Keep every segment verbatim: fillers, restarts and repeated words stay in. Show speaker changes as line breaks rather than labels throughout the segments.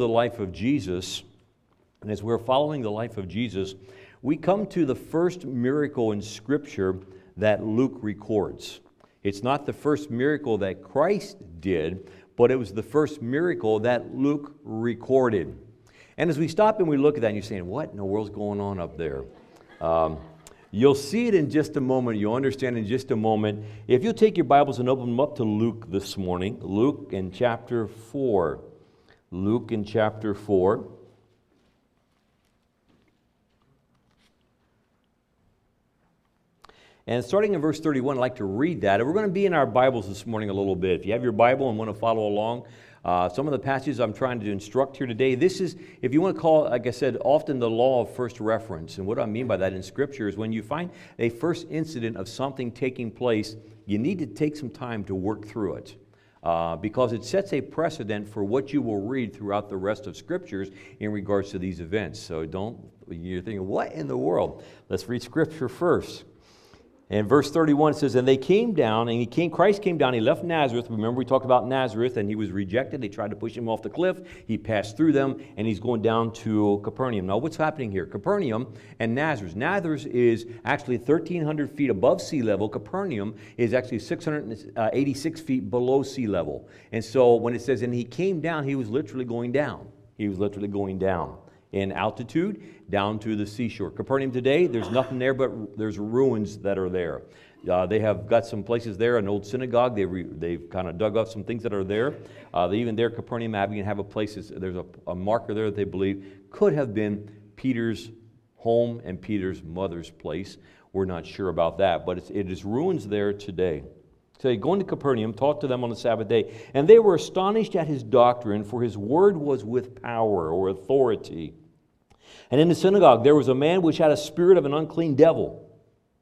the life of Jesus, and as we're following the life of Jesus, we come to the first miracle in Scripture that Luke records. It's not the first miracle that Christ did, but it was the first miracle that Luke recorded. And as we stop and we look at that, and you're saying, what in the world's going on up there? Um, you'll see it in just a moment. You'll understand in just a moment. If you'll take your Bibles and open them up to Luke this morning. Luke in chapter four. Luke in chapter four. And starting in verse thirty-one, I'd like to read that. And we're going to be in our Bibles this morning a little bit. If you have your Bible and want to follow along, uh, some of the passages I'm trying to instruct here today, this is, if you want to call, like I said, often the law of first reference. And what I mean by that in Scripture is when you find a first incident of something taking place, you need to take some time to work through it. Uh, because it sets a precedent for what you will read throughout the rest of Scriptures in regards to these events. So don't, you're thinking, what in the world? Let's read Scripture first. And verse thirty-one says, and they came down, and he came, Christ came down, he left Nazareth. Remember we talked about Nazareth, and he was rejected. They tried to push him off the cliff. He passed through them, and he's going down to Capernaum. Now what's happening here? Capernaum and Nazareth. Nazareth is actually thirteen hundred feet above sea level. Capernaum is actually six hundred eighty-six feet below sea level. And so when it says, and he came down, he was literally going down. He was literally going down in altitude down to the seashore. Capernaum today, there's nothing there, but there's ruins that are there. Uh, they have got some places there, an old synagogue. They re, they've kind of dug up some things that are there. Uh, they even there, Capernaum Abbey, and have a place, there's a, a marker there that they believe could have been Peter's home and Peter's mother's place. We're not sure about that, but it's, it is ruins there today. So going to Capernaum, taught to them on the Sabbath day, and they were astonished at his doctrine, for his word was with power or authority. And in the synagogue there was a man which had a spirit of an unclean devil,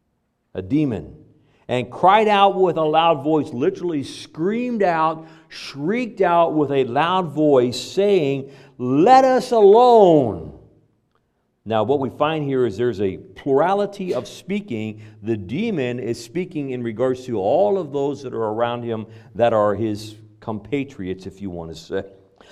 a demon, and cried out with a loud voice, literally screamed out, shrieked out with a loud voice, saying, let us alone. Now what we find here is there's a plurality of speaking. The demon is speaking in regards to all of those that are around him that are his compatriots, if you want to say.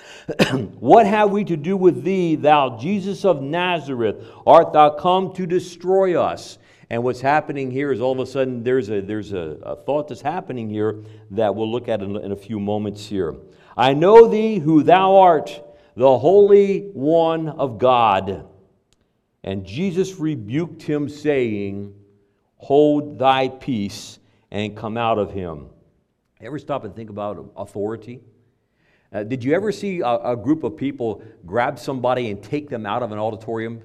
What have we to do with thee, thou Jesus of Nazareth? Art thou come to destroy us? And what's happening here is all of a sudden there's a there's a, a thought that's happening here that we'll look at in, in a few moments here. I know thee who thou art, the Holy One of God. And Jesus rebuked him, saying, hold thy peace and come out of him. Ever stop and think about authority? Uh, did you ever see a, a group of people grab somebody and take them out of an auditorium?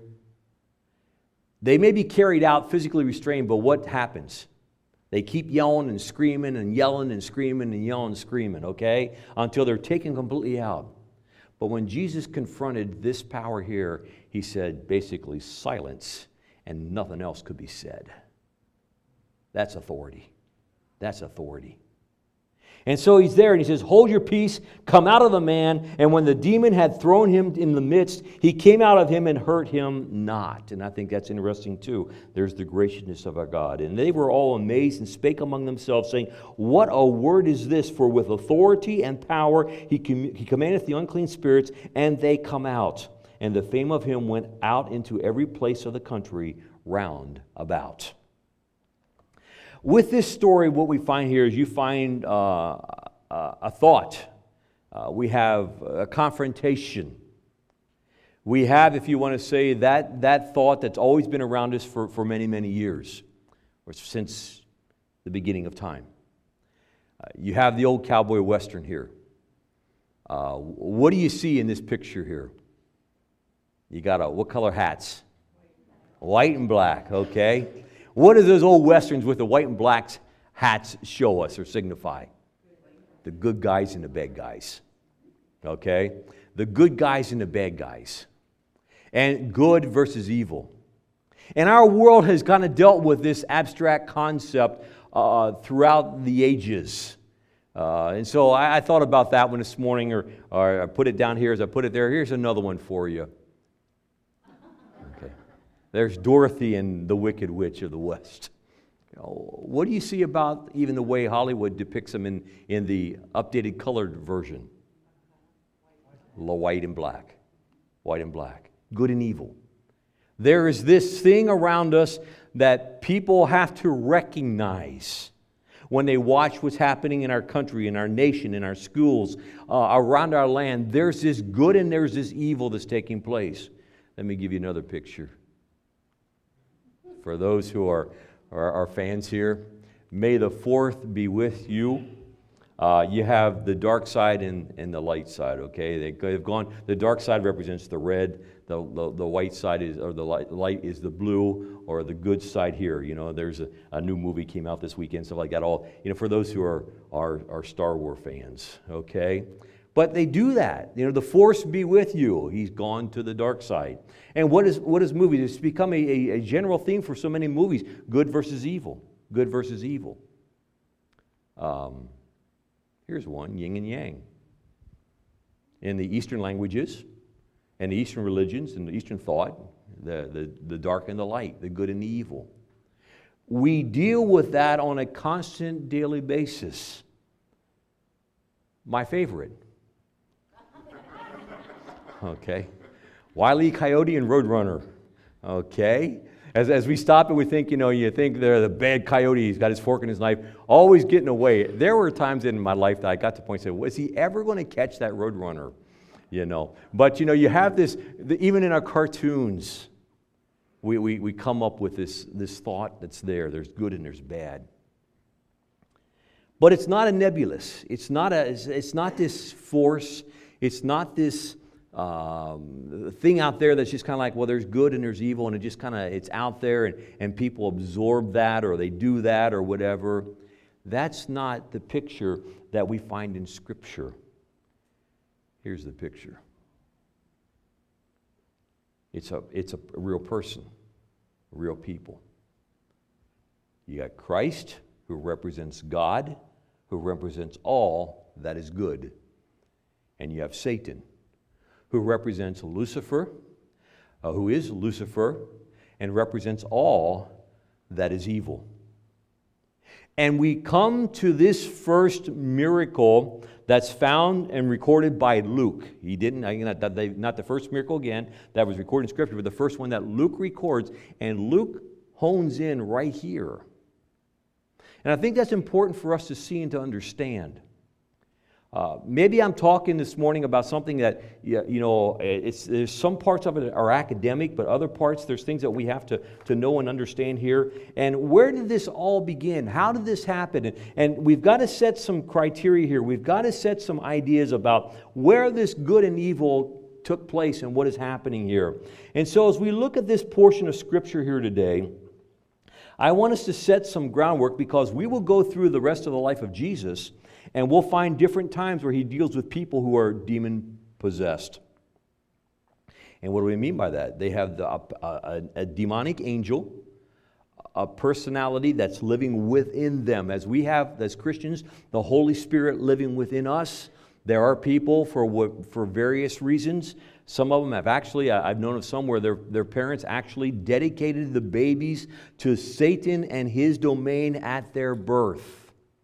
They may be carried out, physically restrained, but what happens? They keep yelling and screaming and yelling and screaming and yelling and screaming, okay? Until they're taken completely out. But when Jesus confronted this power here, he said basically silence, and nothing else could be said. That's authority. That's authority. And so he's there and he says, hold your peace, come out of the man. And when the demon had thrown him in the midst, he came out of him and hurt him not. And I think that's interesting too. There's the graciousness of our God. And they were all amazed and spake among themselves, saying, what a word is this? For with authority and power he, com- he commandeth the unclean spirits, and they come out. And the fame of him went out into every place of the country round about. With this story, what we find here is you find uh, a thought. Uh, we have a confrontation. We have, if you want to say, that, that thought that's always been around us for, for many, many years, or since the beginning of time. Uh, you have the old cowboy western here. Uh, what do you see in this picture here? You got a, what color hats? White and black, okay. What do those old westerns with the white and black hats show us or signify? The good guys and the bad guys. Okay? The good guys and the bad guys. And good versus evil. And our world has kind of dealt with this abstract concept uh, throughout the ages. Uh, and so I, I thought about that one this morning, or, or I put it down here as I put it there. Here's another one for you. There's Dorothy and the Wicked Witch of the West. You know, what do you see about even the way Hollywood depicts them in, in the updated colored version? The white and black. White and black. Good and evil. There is this thing around us that people have to recognize when they watch what's happening in our country, in our nation, in our schools, uh, around our land. There's this good and there's this evil that's taking place. Let me give you another picture. For those who are, are, are fans here, may the fourth be with you. Uh, you have the dark side and, and the light side, okay? They, they've gone, the dark side represents the red, the, the, the white side is, or the light, light is the blue, or the good side here. You know, there's a, a new movie came out this weekend, stuff like that. All, you know, for those who are, are, are Star Wars fans, okay? But they do that. You know, the force be with you. He's gone to the dark side. And what is, what is movies? It's become a, a, a general theme for so many movies. Good versus evil. Good versus evil. Um... Here's one, yin and yang. In the Eastern languages, and the Eastern religions, and the Eastern thought, the, the, the dark and the light, the good and the evil. We deal with that on a constant daily basis. My favorite. Okay. Wile E. Coyote and Roadrunner. Okay. As, as we stop and we think, you know, you think they're the bad coyote, he's got his fork and his knife, always getting away. There were times in my life that I got to the point and said, was he ever going to catch that Roadrunner? You know. But, you know, you have this, the, even in our cartoons, we, we, we come up with this, this thought that's there. There's good and there's bad. But it's not a nebulous. It's not, a, it's, it's not this force. It's not this Um, thing out there that's just kind of like, well, there's good and there's evil, and it just kind of, it's out there, and, and people absorb that, or they do that, or whatever. That's not the picture that we find in Scripture. Here's the picture. It's a, it's a real person, real people. You got Christ, who represents God, who represents all that is good. And you have Satan, who represents Lucifer, uh, who is Lucifer, and represents all that is evil. And we come to this first miracle that's found and recorded by Luke. He didn't, not, not the first miracle again that was recorded in Scripture, but the first one that Luke records, and Luke hones in right here. And I think that's important for us to see and to understand. Uh, maybe I'm talking this morning about something that, you know, it's, there's some parts of it are academic, but other parts, there's things that we have to, to know and understand here. And where did this all begin? How did this happen? And, and we've got to set some criteria here. We've got to set some ideas about where this good and evil took place and what is happening here. And so as we look at this portion of Scripture here today, I want us to set some groundwork, because we will go through the rest of the life of Jesus, and we'll find different times where he deals with people who are demon-possessed. And what do we mean by that? They have the, a, a, a demonic angel, a personality that's living within them. As we have, as Christians, the Holy Spirit living within us. There are people, for for various reasons, some of them have actually, I've known of some where their, their parents actually dedicated the babies to Satan and his domain at their birth.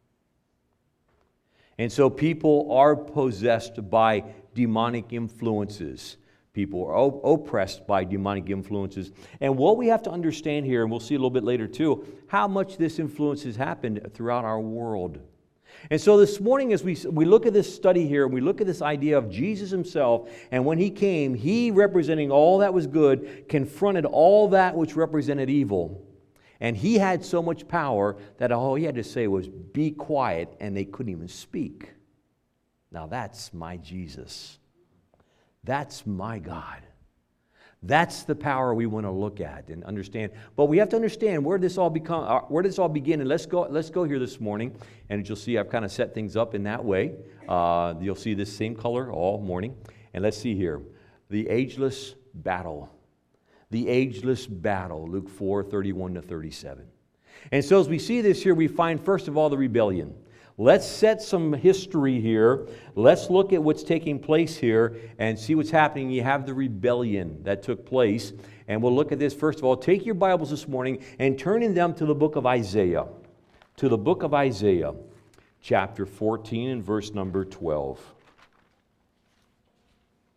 And so people are possessed by demonic influences. People are op- oppressed by demonic influences. And what we have to understand here, and we'll see a little bit later too, how much this influence has happened throughout our world. And so this morning, as we, we look at this study here, we look at this idea of Jesus himself, and when he came, he, representing all that was good, confronted all that which represented evil. And he had so much power that all he had to say was, be quiet, and they couldn't even speak. Now that's my Jesus. That's my God. That's the power we want to look at and understand. But we have to understand where this all become, where this all begin. And let's go. Let's go here this morning, and you'll see I've kind of set things up in that way. Uh, you'll see this same color all morning. And let's see here, the ageless battle. The ageless battle, Luke four, thirty-one to thirty-seven. And so as we see this here, we find first of all the rebellion. Let's set some history here. Let's look at what's taking place here and see what's happening. You have the rebellion that took place. And we'll look at this first of all. Take your Bibles this morning and turn in them to the book of Isaiah. To the book of Isaiah, chapter fourteen and verse number twelve.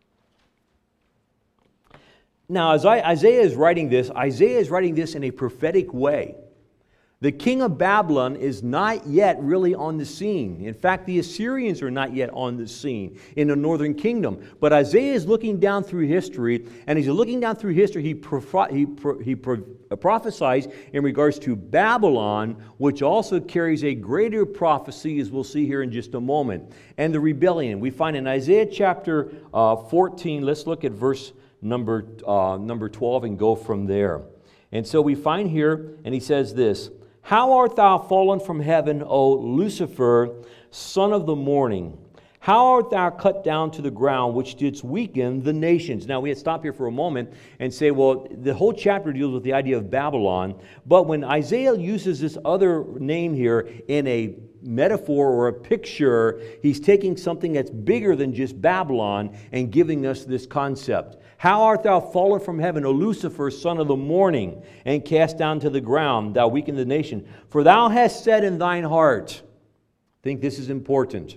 Now, as I, Isaiah is writing this, Isaiah is writing this in a prophetic way. The king of Babylon is not yet really on the scene. In fact, the Assyrians are not yet on the scene in the northern kingdom. But Isaiah is looking down through history, and as he's looking down through history, he, proph- he, pro- he pro- prophesies in regards to Babylon, which also carries a greater prophecy, as we'll see here in just a moment. And the rebellion. We find in Isaiah chapter uh, fourteen, let's look at verse number, uh, number twelve and go from there. And so we find here, and he says this, "How art thou fallen from heaven, O Lucifer, son of the morning? How art thou cut down to the ground, which didst weaken the nations?" Now, we had to stop here for a moment and say, well, the whole chapter deals with the idea of Babylon. But when Isaiah uses this other name here in a metaphor or a picture, he's taking something that's bigger than just Babylon and giving us this concept. "How art thou fallen from heaven, O Lucifer, son of the morning, and cast down to the ground, thou weakened the nation? For thou hast said in thine heart," I think this is important,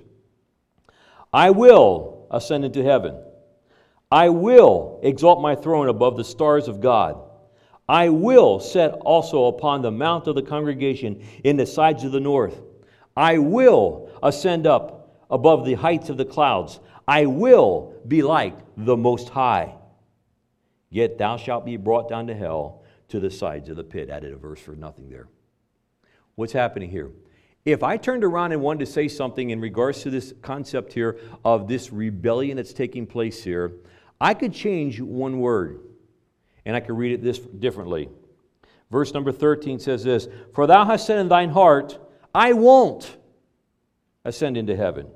"I will ascend into heaven. I will exalt my throne above the stars of God. I will set also upon the mount of the congregation in the sides of the north. I will ascend up above the heights of the clouds. I will be like the Most High. Yet thou shalt be brought down to hell, to the sides of the pit." Added a verse for nothing there. What's happening here? If I turned around and wanted to say something in regards to this concept here of this rebellion that's taking place here, I could change one word, and I could read it this differently. Verse number thirteen says this, "For thou hast said in thine heart, I won't ascend into heaven.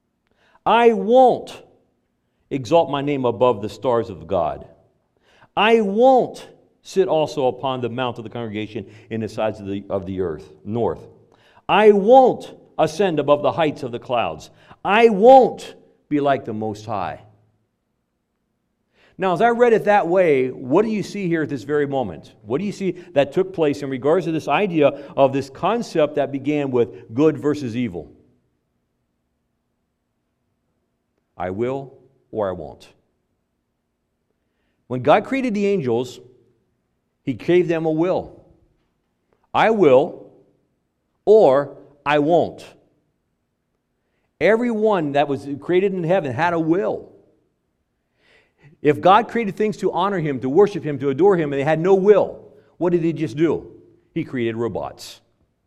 I won't exalt my name above the stars of God. I won't sit also upon the mount of the congregation in the sides of the, of the earth, north. I won't ascend above the heights of the clouds. I won't be like the Most High." Now, as I read it that way, what do you see here at this very moment? What do you see that took place in regards to this idea of this concept that began with good versus evil? I will or I won't. When God created the angels, He gave them a will. I will or I won't. Everyone that was created in heaven had a will. If God created things to honor Him, to worship Him, to adore Him, and they had no will, what did He just do? He created robots.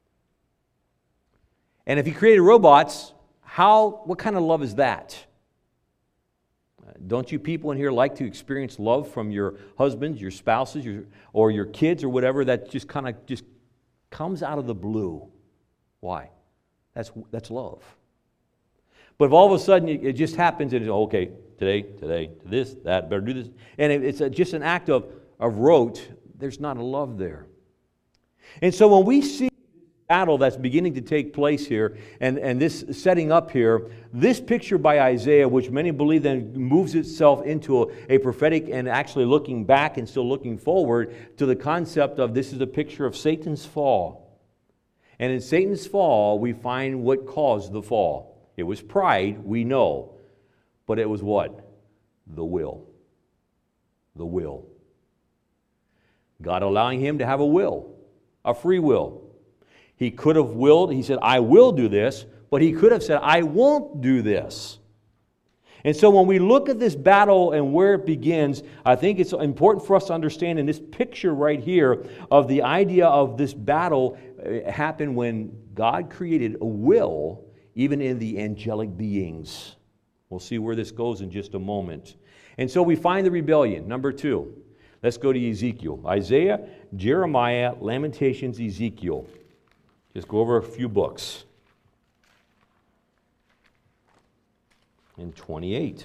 And if He created robots, how? What kind of love is that? Don't you people in here like to experience love from your husbands, your spouses, your, or your kids, or whatever that just kind of just comes out of the blue? Why? That's that's love. But if all of a sudden it just happens and it's, okay, today, today, this, that, better do this, and it's a, just an act of, of rote, there's not a love there. And so when we see battle that's beginning to take place here, and, and this setting up here, this picture by Isaiah, which many believe then moves itself into a, a prophetic and actually looking back and still looking forward to the concept of this is a picture of Satan's fall. And in Satan's fall, we find what caused the fall. It was pride, we know, but it was what? The will. The will. God allowing him to have a will, a free will. He could have willed, he said, I will do this, but he could have said, I won't do this. And so when we look at this battle and where it begins, I think it's important for us to understand in this picture right here of the idea of this battle happened when God created a will even in the angelic beings. We'll see where this goes in just a moment. And so we find the rebellion. Number two, let's go to Ezekiel. Isaiah, Jeremiah, Lamentations, Ezekiel. Just go over a few books. In twenty-eight.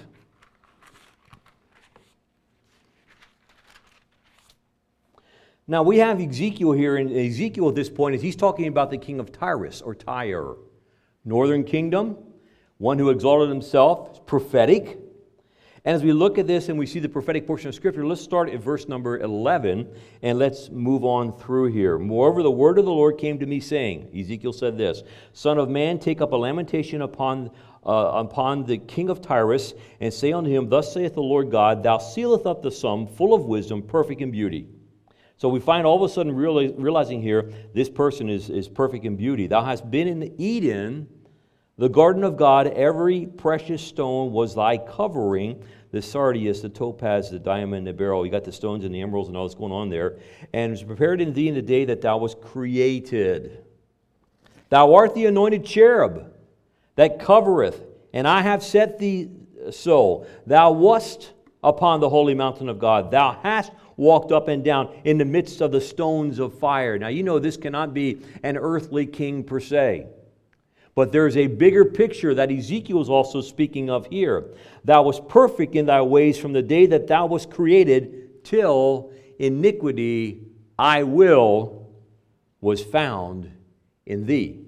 Now we have Ezekiel here, and Ezekiel at this point is he's talking about the king of Tyrus or Tyre, northern kingdom, one who exalted himself, prophetic. And as we look at this and we see the prophetic portion of Scripture, let's start at verse number eleven and let's move on through here. Moreover, the word of the Lord came to me saying, Ezekiel said this, Son of man, take up a lamentation upon uh, upon the king of Tyrus, and say unto him, Thus saith the Lord God, Thou sealest up the sum, full of wisdom, perfect in beauty. So we find all of a sudden reali- realizing here, this person is, is perfect in beauty. Thou hast been in Eden, the garden of God. Every precious stone was thy covering, the sardius, the topaz, the diamond, the beryl. You got the stones and the emeralds and all that's going on there. And it was prepared in thee in the day that thou wast created. Thou art the anointed cherub that covereth, and I have set thee so. Thou wast upon the holy mountain of God. Thou hast walked up and down in the midst of the stones of fire. Now, you know this cannot be an earthly king per se. But there's a bigger picture that Ezekiel is also speaking of here. Thou wast perfect in thy ways from the day that thou wast created till iniquity, I will, was found in thee.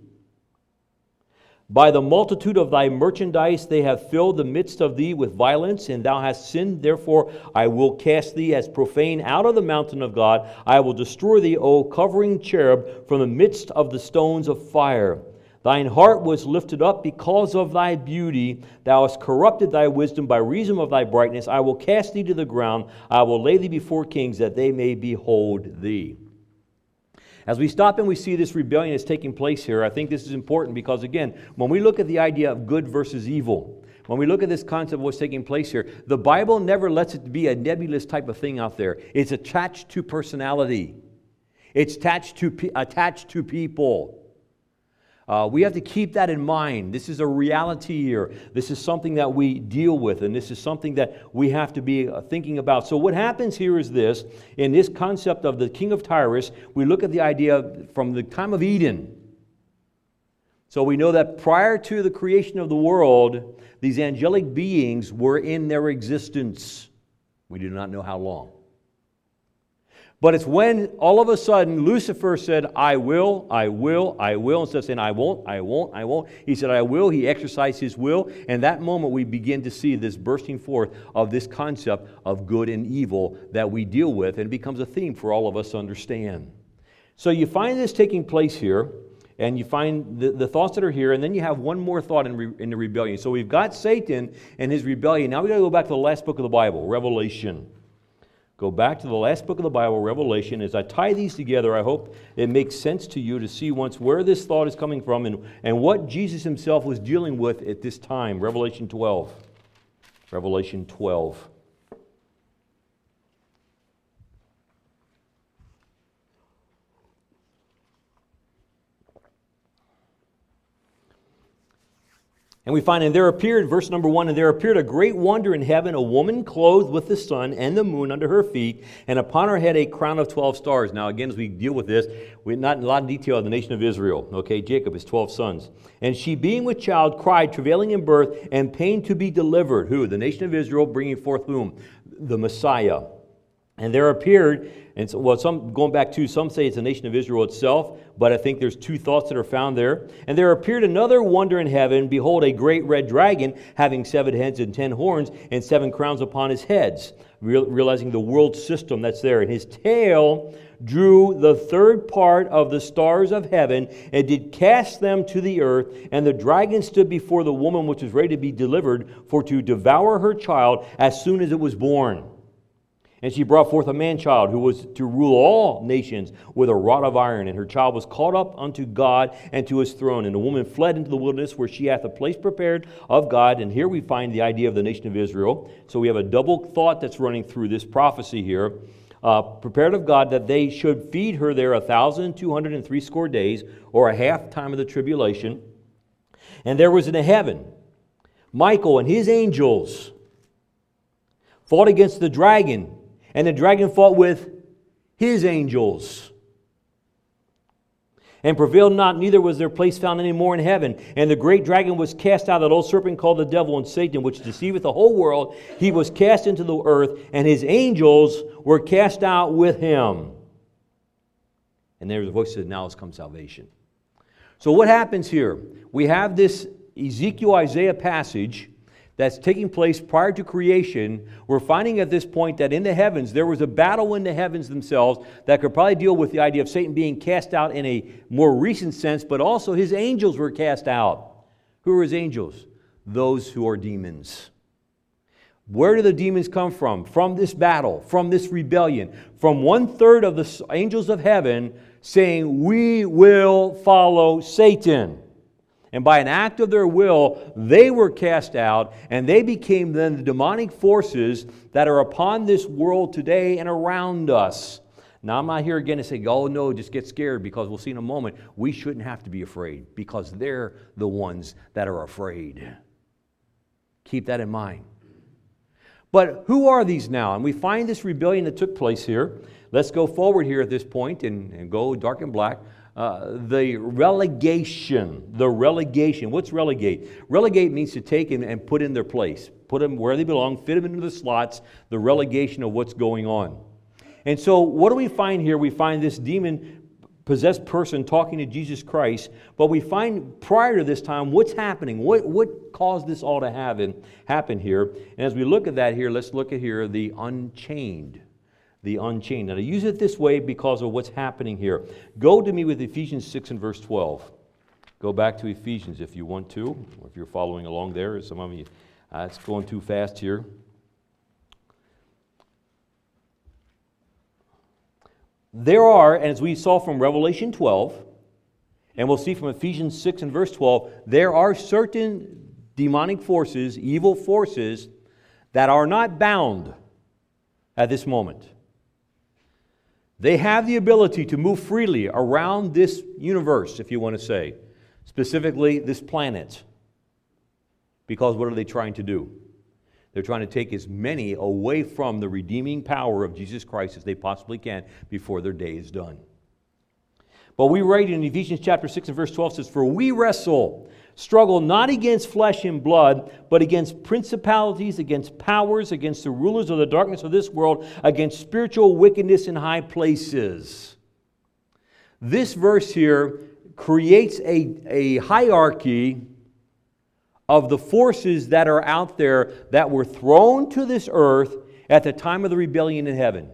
By the multitude of thy merchandise they have filled the midst of thee with violence, and thou hast sinned. Therefore I will cast thee as profane out of the mountain of God. I will destroy thee, O covering cherub, from the midst of the stones of fire. Thine heart was lifted up because of thy beauty. Thou hast corrupted thy wisdom by reason of thy brightness. I will cast thee to the ground. I will lay thee before kings, that they may behold thee. As we stop and we see this rebellion is taking place here, I think this is important because, again, when we look at the idea of good versus evil, when we look at this concept of what's taking place here, the Bible never lets it be a nebulous type of thing out there. It's attached to personality. It's attached to, attached to people. Uh, we have to keep that in mind. This is a reality here. This is something that we deal with, and this is something that we have to be uh, thinking about. So what happens here is this. In this concept of the king of Tyrus, we look at the idea from the time of Eden. So we know that prior to the creation of the world, these angelic beings were in their existence. We do not know how long. But it's when all of a sudden Lucifer said, I will, I will, I will. Instead of saying, I won't, I won't, I won't. He said, I will. He exercised his will. And that moment we begin to see this bursting forth of this concept of good and evil that we deal with. And it becomes a theme for all of us to understand. So you find this taking place here. And you find the, the thoughts that are here. And then you have one more thought in, re, in the rebellion. So we've got Satan and his rebellion. Now we've got to go back to the last book of the Bible, Revelation. Go back to the last book of the Bible, Revelation. As I tie these together, I hope it makes sense to you to see once where this thought is coming from and, and what Jesus himself was dealing with at this time. Revelation twelve. Revelation twelve. And we find, and there appeared, verse number one, and there appeared a great wonder in heaven, a woman clothed with the sun and the moon under her feet, and upon her head a crown of twelve stars. Now, again, as we deal with this, we're not in a lot of detail of the nation of Israel. Okay, Jacob, his twelve sons. And she, being with child, cried, travailing in birth, and pain to be delivered. Who? The nation of Israel, bringing forth whom? The Messiah. And there appeared, and so, well, some going back to, some say it's the nation of Israel itself, but I think there's two thoughts that are found there. And there appeared another wonder in heaven, behold, a great red dragon, having seven heads and ten horns, and seven crowns upon his heads, Real, realizing the world system that's there. And his tail drew the third part of the stars of heaven, and did cast them to the earth. And the dragon stood before the woman which was ready to be delivered, for to devour her child as soon as it was born. And she brought forth a man-child who was to rule all nations with a rod of iron. And her child was caught up unto God and to his throne. And the woman fled into the wilderness, where she hath a place prepared of God. And here we find the idea of the nation of Israel. So we have a double thought that's running through this prophecy here. Uh, prepared of God, that they should feed her there a thousand two hundred and threescore days, or a half time of the tribulation. And there was in the heaven Michael and his angels fought against the dragon. And the dragon fought with his angels, and prevailed not, neither was their place found any more in heaven. And the great dragon was cast out, that old serpent called the devil and Satan, which deceiveth the whole world. He was cast into the earth, and his angels were cast out with him. And there's a voice that says, now has come salvation. So what happens here? We have this Ezekiel Isaiah passage that's taking place prior to creation. We're finding at this point that in the heavens, there was a battle in the heavens themselves that could probably deal with the idea of Satan being cast out in a more recent sense, but also his angels were cast out. Who are his angels? those who are demons. Where do the demons come from? From this battle, from this rebellion, from one third of the angels of heaven saying, we will follow Satan. And by an act of their will, they were cast out, and they became then the demonic forces that are upon this world today and around us. Now, I'm not here again to say, oh no, just get scared, because we'll see in a moment, we shouldn't have to be afraid, because they're the ones that are afraid. Keep that in mind. But who are these now? And we find this rebellion that took place here. Let's go forward here at this point and, and go dark and black. Uh, the relegation, the relegation. What's relegate? Relegate means to take and, and put in their place. Put them where they belong, fit them into the slots, the relegation of what's going on. And so what do we find here? We find this demon-possessed person talking to Jesus Christ, but we find prior to this time what's happening. What, what caused this all to happen, happen here? And as we look at that here, let's look at here the unchained. The unchained. And I use it this way because of what's happening here. Go to me with Ephesians six and verse twelve. Go back to Ephesians if you want to, or if you're following along there. Some of you, uh, it's going too fast here. There are, as we saw from Revelation twelve, and we'll see from Ephesians six and verse twelve, there are certain demonic forces, evil forces, that are not bound at this moment. They have the ability to move freely around this universe, if you want to say, specifically this planet. Because what are they trying to do? They're trying to take as many away from the redeeming power of Jesus Christ as they possibly can before their day is done. But we read in Ephesians chapter six and verse twelve says, for we wrestle, struggle not against flesh and blood, but against principalities, against powers, against the rulers of the darkness of this world, against spiritual wickedness in high places. This verse here creates a, a hierarchy of the forces that are out there that were thrown to this earth at the time of the rebellion in heaven.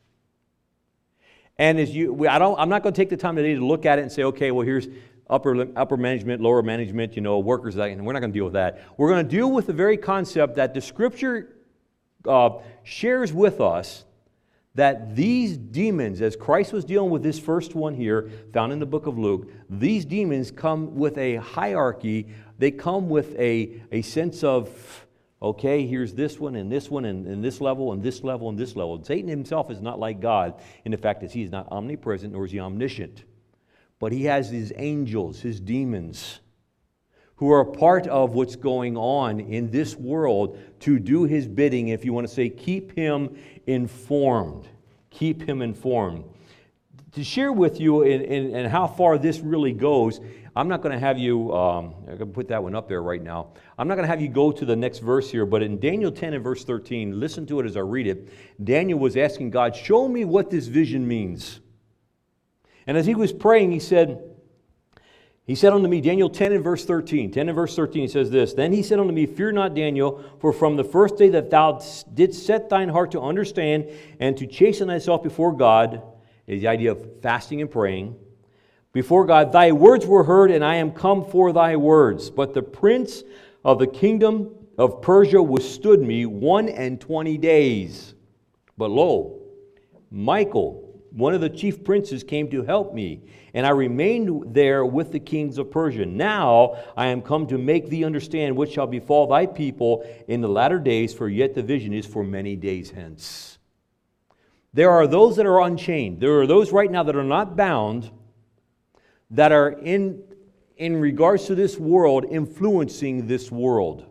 And as you, I don't, I'm not going to take the time today to look at it and say, okay, well, here's upper upper management, lower management, you know, workers, and we're not going to deal with that. We're going to deal with the very concept that the Scripture uh, shares with us, that these demons, as Christ was dealing with this first one here, found in the book of Luke, these demons come with a hierarchy. They come with a, a sense of, okay, here's this one and this one and, and this level and this level and this level. Satan himself is not like God in the fact that he is not omnipresent nor is he omniscient. But he has his angels, his demons, who are a part of what's going on in this world to do his bidding, if you want to say, keep him informed. Keep him informed. To share with you and, and, and how far this really goes, I'm not going to have you, um, I'm going to put that one up there right now. I'm not going to have you go to the next verse here, but in Daniel ten and verse thirteen, listen to it as I read it. Daniel was asking God, show me what this vision means. And as he was praying, he said, He said unto me, Daniel ten and verse thirteen, ten and verse thirteen, he says this, then he said unto me, fear not, Daniel, for from the first day that thou didst set thine heart to understand and to chasten thyself before God, is the idea of fasting and praying, before God, thy words were heard, and I am come for thy words. But the prince of the kingdom of Persia withstood me one and twenty days. But lo, Michael, one of the chief princes, came to help me, and I remained there with the kings of Persia. Now I am come to make thee understand what shall befall thy people in the latter days, for yet the vision is for many days hence. There are those that are unchained. There are those right now that are not bound, that are in, in regards to this world, influencing this world.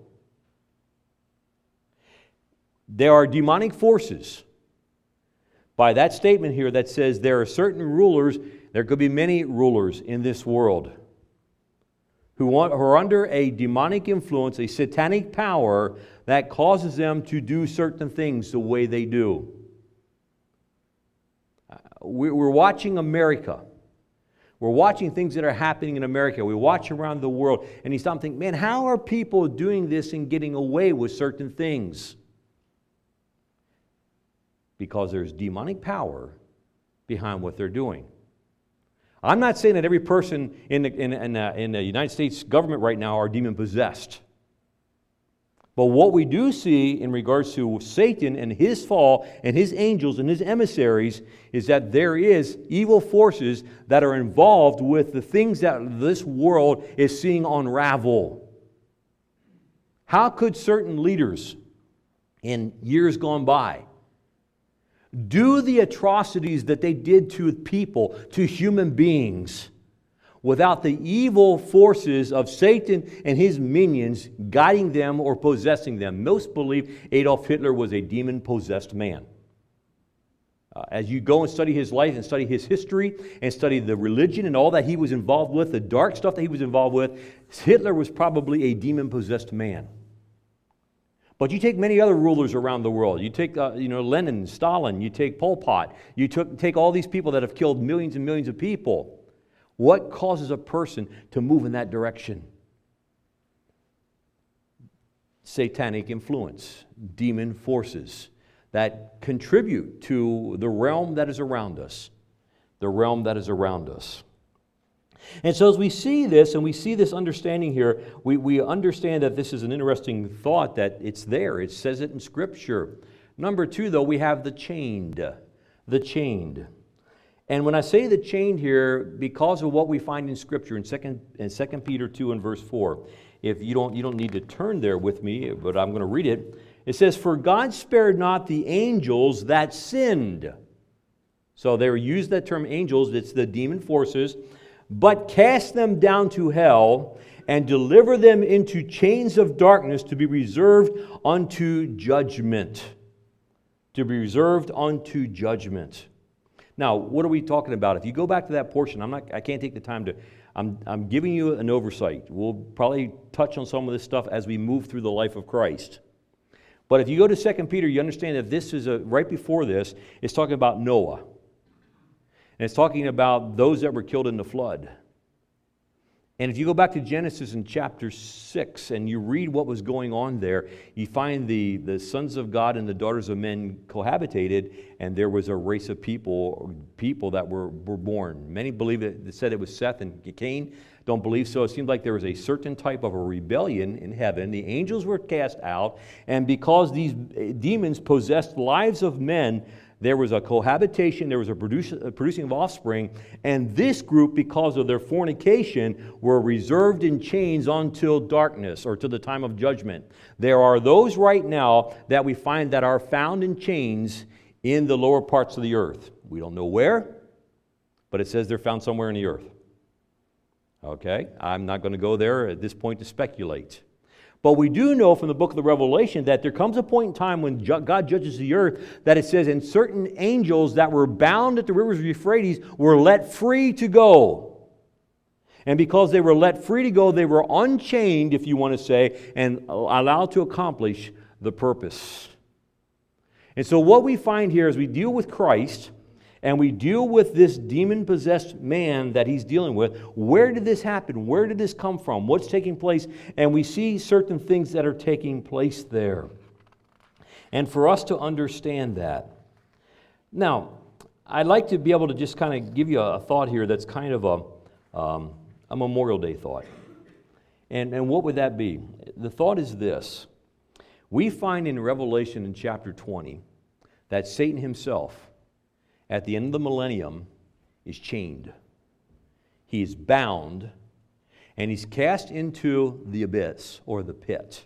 There are demonic forces. By that statement here that says there are certain rulers, there could be many rulers in this world who, want, who are under a demonic influence, a satanic power that causes them to do certain things the way they do. We're watching America. We're watching things that are happening in America. We watch around the world, and you stop and think, man, how are people doing this and getting away with certain things? Because there's demonic power behind what they're doing. I'm not saying that every person in the, in, in, uh, in the United States government right now are demon-possessed. But what we do see in regards to Satan and his fall and his angels and his emissaries is that there is evil forces that are involved with the things that this world is seeing unravel. How could certain leaders in years gone by do the atrocities that they did to people, to human beings, without the evil forces of Satan and his minions guiding them or possessing them? Most believe Adolf Hitler was a demon-possessed man. Uh, as you go and study his life and study his history and study the religion and all that he was involved with, the dark stuff that he was involved with, Hitler was probably a demon-possessed man. But you take many other rulers around the world. You take uh, you know, Lenin, Stalin, you take Pol Pot, you took, take all these people that have killed millions and millions of people. What causes a person to move in that direction? Satanic influence, demon forces that contribute to the realm that is around us. The realm that is around us. And so as we see this, and we see this understanding here, we, we understand that this is an interesting thought, that it's there. It says it in Scripture. Number two, though, we have the chained. The chained. And when I say the chained here, because of what we find in Scripture in Second in Second Peter two and verse four, if you don't you don't need to turn there with me, but I'm going to read it. It says, "For God spared not the angels that sinned." So they use that term angels, it's the demon forces, "but cast them down to hell and deliver them into chains of darkness to be reserved unto judgment." To be reserved unto judgment. Now, what are we talking about? If you go back to that portion, I'm not, I can't take the time to, I'm, I'm giving you an oversight. We'll probably touch on some of this stuff as we move through the life of Christ. But if you go to Second Peter, you understand that this is, a, right before this, it's talking about Noah. And it's talking about those that were killed in the flood. And if you go back to Genesis in chapter six and you read what was going on there, you find the, the sons of God and the daughters of men cohabitated, and there was a race of people people that were, were born. Many believe it, it said it was Seth and Cain. Don't believe so. It seems like there was a certain type of a rebellion in heaven. The angels were cast out, and because these demons possessed lives of men, there was a cohabitation, there was a, produce, a producing of offspring, and this group, because of their fornication, were reserved in chains until darkness, or to the time of judgment. There are those right now that we find that are found in chains in the lower parts of the earth. We don't know where, but it says they're found somewhere in the earth. Okay, I'm not going to go there at this point to speculate. But we do know from the book of the Revelation that there comes a point in time when God judges the earth that it says, and certain angels that were bound at the rivers of Euphrates were let free to go. And because they were let free to go, they were unchained, if you want to say, and allowed to accomplish the purpose. And so what we find here as we deal with Christ, and we deal with this demon-possessed man that he's dealing with, where did this happen? Where did this come from? What's taking place? And we see certain things that are taking place there. And for us to understand that. Now, I'd like to be able to just kind of give you a thought here that's kind of a, um, a Memorial Day thought. And, and what would that be? The thought is this. We find in Revelation in chapter twenty that Satan himself, at the end of the millennium, is chained. He is bound, and he's cast into the abyss, or the pit.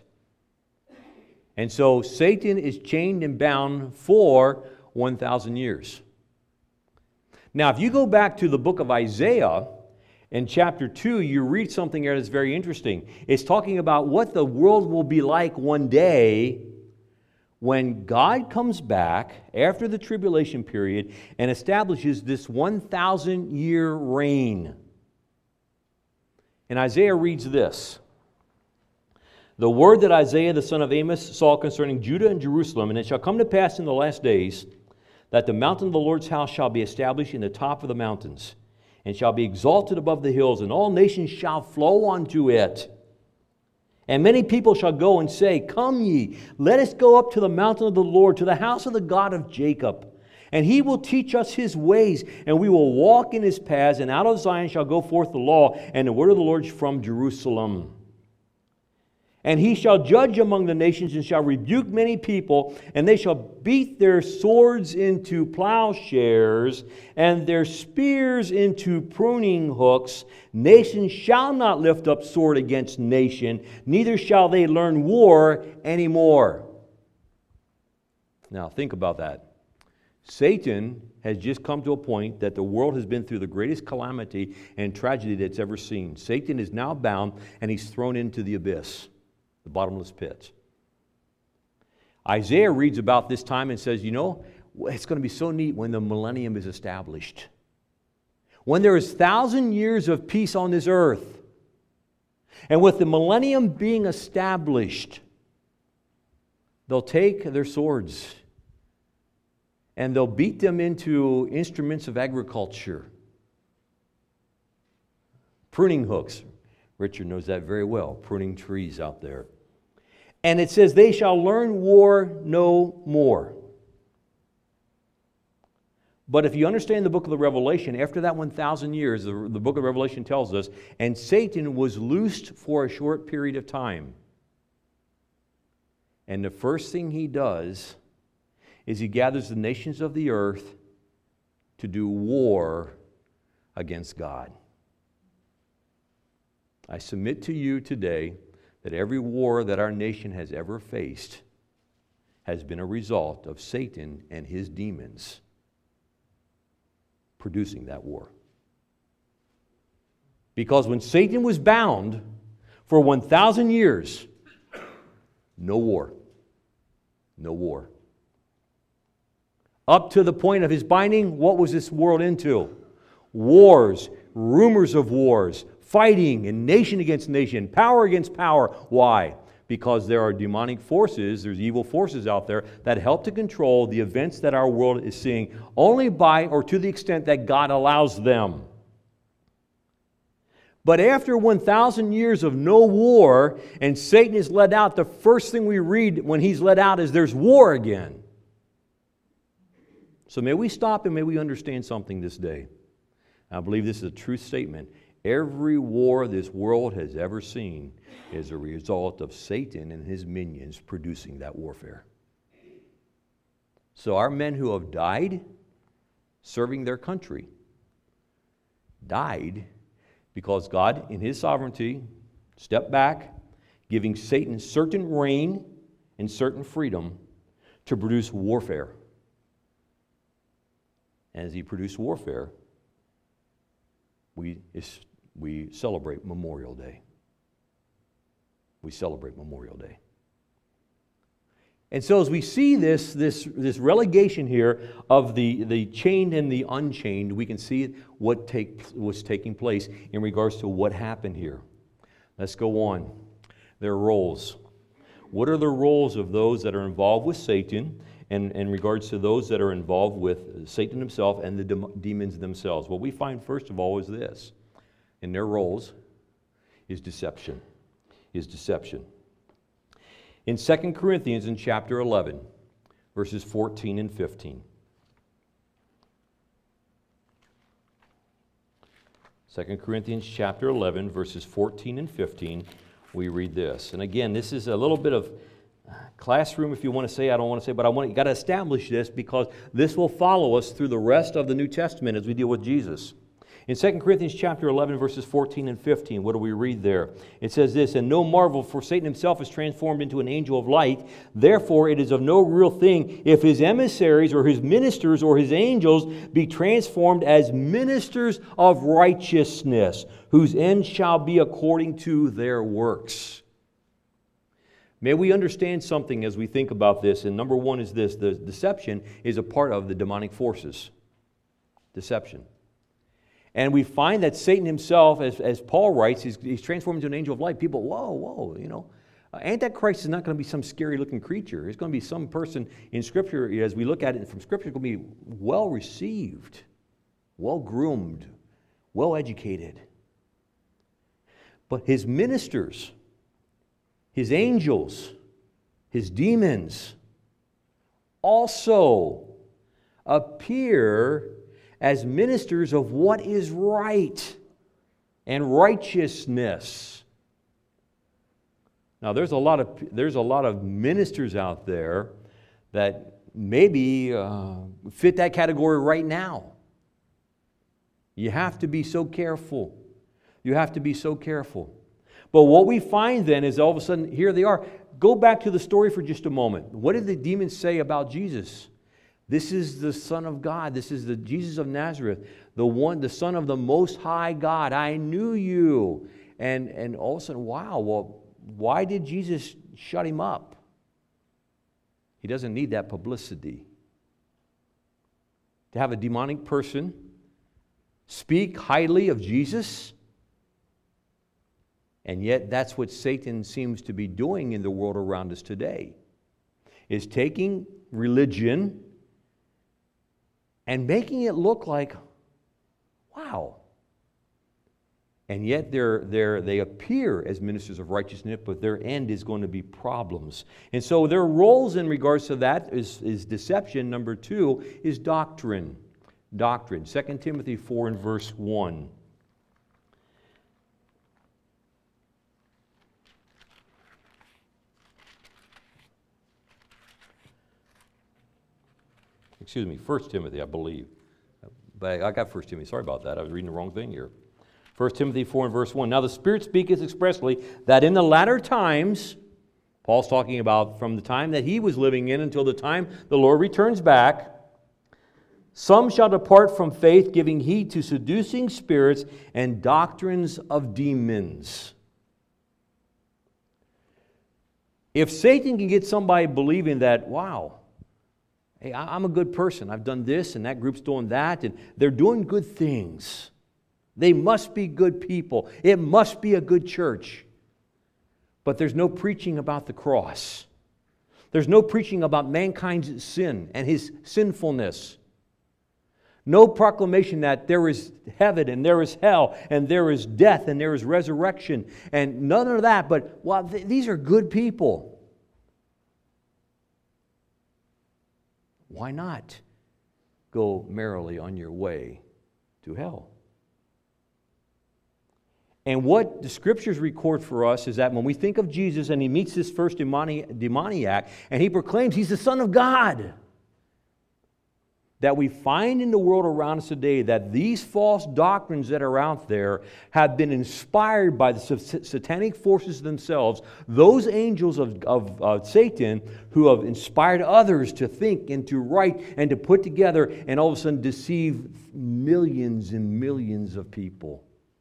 And so Satan is chained and bound for one thousand years. Now, if you go back to the book of Isaiah, in chapter two, you read something there that's very interesting. It's talking about what the world will be like one day when God comes back after the tribulation period and establishes this one thousand year reign. And Isaiah reads this. The word that Isaiah the son of Amos saw concerning Judah and Jerusalem, and it shall come to pass in the last days that the mountain of the Lord's house shall be established in the top of the mountains, and shall be exalted above the hills, and all nations shall flow unto it. And many people shall go and say, Come ye, let us go up to the mountain of the Lord, to the house of the God of Jacob. And he will teach us his ways, and we will walk in his paths. And out of Zion shall go forth the law, and the word of the Lord from Jerusalem. And he shall judge among the nations, and shall rebuke many people, and they shall beat their swords into plowshares, and their spears into pruning hooks. Nation shall not lift up sword against nation, neither shall they learn war anymore. Now think about that. Satan has just come to a point that the world has been through the greatest calamity and tragedy that it's ever seen. Satan is now bound, and he's thrown into the abyss, the bottomless pit. Isaiah reads about this time and says, you know, it's going to be so neat when the millennium is established. When there is thousand years of peace on this earth, and with the millennium being established, they'll take their swords and they'll beat them into instruments of agriculture. Pruning hooks. Richard knows that very well, pruning trees out there. And it says, they shall learn war no more. But if you understand the book of the Revelation, after that one thousand years, the, the book of Revelation tells us, and Satan was loosed for a short period of time. And the first thing he does is he gathers the nations of the earth to do war against God. I submit to you today that every war that our nation has ever faced has been a result of Satan and his demons producing that war. Because when Satan was bound for one thousand years, no war. No war. Up to the point of his binding, what was this world into? Wars, rumors of wars, fighting, and nation against nation, power against power. Why? Because there are demonic forces, there's evil forces out there that help to control the events that our world is seeing only by or to the extent that God allows them. But after one thousand years of no war and Satan is let out, the first thing we read when he's let out is there's war again. So may we stop and may we understand something this day. I believe this is a true statement. Every war this world has ever seen is a result of Satan and his minions producing that warfare. So our men who have died serving their country died because God, in his sovereignty, stepped back, giving Satan certain reign and certain freedom to produce warfare. And as he produced warfare, we, we celebrate Memorial Day. We celebrate Memorial Day. And so as we see this, this, this relegation here of the, the chained and the unchained, we can see what take, what's taking place in regards to what happened here. Let's go on. Their roles. What are the roles of those that are involved with Satan and in regards to those that are involved with Satan himself and the de- demons themselves? What we find first of all is this. In their roles is deception. Is deception. In Second Corinthians in chapter eleven, verses fourteen and fifteen. Second Corinthians chapter eleven, verses fourteen and fifteen, we read this. And again, this is a little bit of classroom, if you want to say. I don't want to say, but I want you got to establish this because this will follow us through the rest of the New Testament as we deal with Jesus. In Second Corinthians chapter eleven, verses fourteen and fifteen, what do we read there? It says this, "And no marvel, for Satan himself is transformed into an angel of light. Therefore it is of no real thing if his emissaries or his ministers or his angels be transformed as ministers of righteousness, whose end shall be according to their works." May we understand something as we think about this. And number one is this: the deception is a part of the demonic forces. Deception. And we find that Satan himself, as, as Paul writes, he's, he's transformed into an angel of light. People, whoa, whoa, you know. Uh, Antichrist is not going to be some scary-looking creature. It's going to be some person in Scripture, as we look at it from Scripture, it's going to be well-received, well-groomed, well-educated. But his ministers, his angels, his demons also appear as ministers of what is right and righteousness. Now, there's a lot of there's a lot of ministers out there that maybe uh, fit that category right now. You have to be so careful. You have to be so careful. But what we find then is all of a sudden, here they are. Go back to the story for just a moment. What did the demons say about Jesus? This is the Son of God. This is the Jesus of Nazareth, the one, the Son of the Most High God. I knew you. And, and all of a sudden, wow, well, why did Jesus shut him up? He doesn't need that publicity. To have a demonic person speak highly of Jesus, and yet that's what Satan seems to be doing in the world around us today, is taking religion and making it look like, wow. And yet they're, they're, they appear as ministers of righteousness, but their end is going to be problems. And so their roles in regards to that is, is deception. Number two is doctrine. Doctrine. Second Timothy four and verse one. Excuse me, First Timothy, I believe. But I got First Timothy. Sorry about that. I was reading the wrong thing here. First Timothy four and verse one. Now the Spirit speaketh expressly that in the latter times, Paul's talking about from the time that he was living in until the time the Lord returns back, some shall depart from faith, giving heed to seducing spirits and doctrines of demons. If Satan can get somebody believing that, wow, hey, I'm a good person. I've done this and that group's doing that, and they're doing good things. They must be good people. It must be a good church. But there's no preaching about the cross. There's no preaching about mankind's sin and his sinfulness. No proclamation that there is heaven and there is hell and there is death and there is resurrection and none of that. But well, th- these are good people. Why not go merrily on your way to hell? And what the Scriptures record for us is that when we think of Jesus and he meets this first demoni- demoniac and he proclaims he's the Son of God, that we find in the world around us today that these false doctrines that are out there have been inspired by the satanic forces themselves, those angels of, of uh, Satan who have inspired others to think and to write and to put together and all of a sudden deceive millions and millions of people.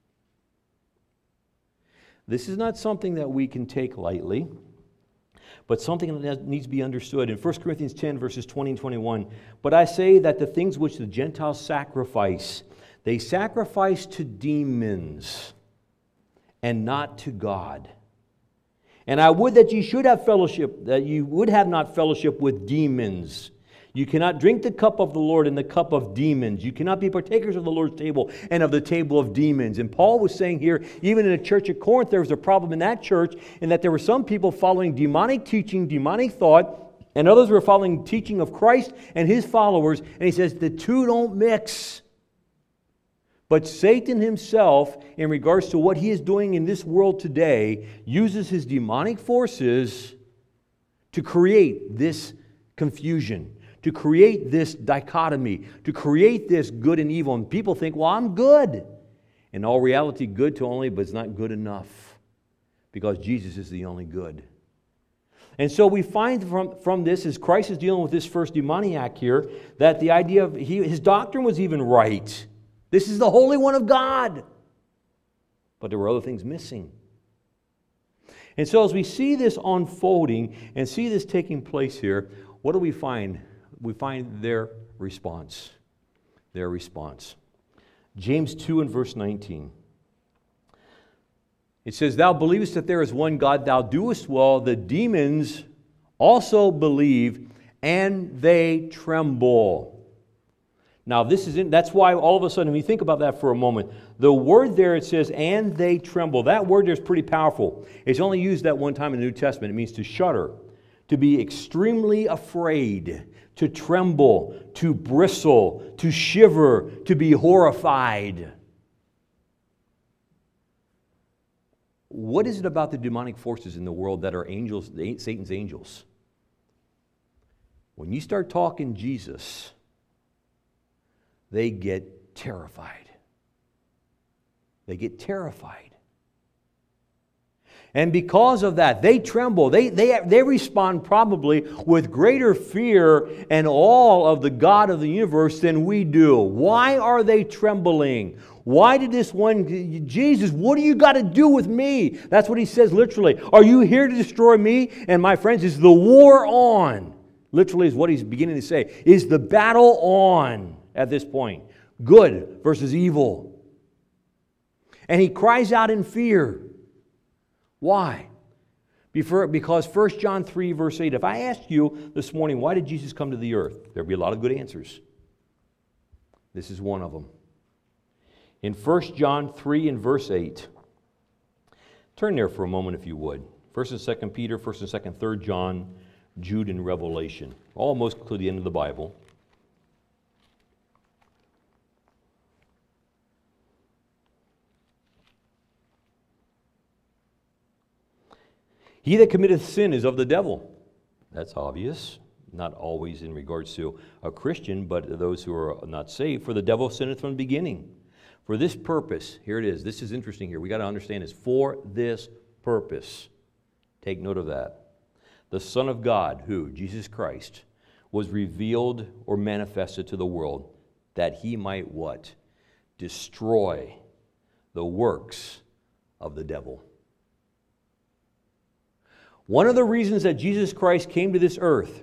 This is not something that we can take lightly, but something that needs to be understood. In First Corinthians ten, verses twenty and twenty-one, but I say that the things which the Gentiles sacrifice, they sacrifice to demons and not to God. And I would that you should have fellowship, that you would have not fellowship with demons. You cannot drink the cup of the Lord and the cup of demons. You cannot be partakers of the Lord's table and of the table of demons. And Paul was saying here, even in the church at Corinth, there was a problem in that church in that there were some people following demonic teaching, demonic thought, and others were following teaching of Christ and his followers. And he says the two don't mix. But Satan himself, in regards to what he is doing in this world today, uses his demonic forces to create this confusion, to create this dichotomy, to create this good and evil. And people think, well, I'm good. In all reality, good to only, but it's not good enough. Because Jesus is the only good. And so we find from, from this, as Christ is dealing with this first demoniac here, that the idea of, he, his doctrine was even right. This is the Holy One of God. But there were other things missing. And so as we see this unfolding and see this taking place here, what do we find? We find their response. Their response. James two and verse nineteen. It says, Thou believest that there is one God, thou doest well. The demons also believe, and they tremble. Now, this is in, that's why all of a sudden, when you think about that for a moment, the word there, it says, and they tremble. That word there is pretty powerful. It's only used that one time in the New Testament. It means to shudder, to be extremely afraid, to tremble, to bristle, to shiver, to be horrified. What is it about the demonic forces in the world that are angels, Satan's angels? When you start talking Jesus, they get terrified. They get terrified. And because of that, they tremble. They, they, they respond probably with greater fear and awe of the God of the universe than we do. Why are they trembling? Why did this one, Jesus, what do you got to do with me? That's what he says literally. Are you here to destroy me? And my friends, is the war on? Literally is what he's beginning to say. Is the battle on at this point? Good versus evil. And he cries out in fear. Why? Because First John three, verse eight, if I asked you this morning, why did Jesus come to the earth? There'd be a lot of good answers. This is one of them. In First John three and verse eight, turn there for a moment if you would. First and Second Peter, First and Second, Third John, Jude, and Revelation. Almost to the end of the Bible. He that committeth sin is of the devil. That's obvious. Not always in regards to a Christian, but those who are not saved. For the devil sinneth from the beginning. For this purpose, here it is. This is interesting here. We got to understand this. For this purpose. Take note of that. The Son of God, who, Jesus Christ, was revealed or manifested to the world, that he might what? Destroy the works of the devil. One of the reasons that Jesus Christ came to this earth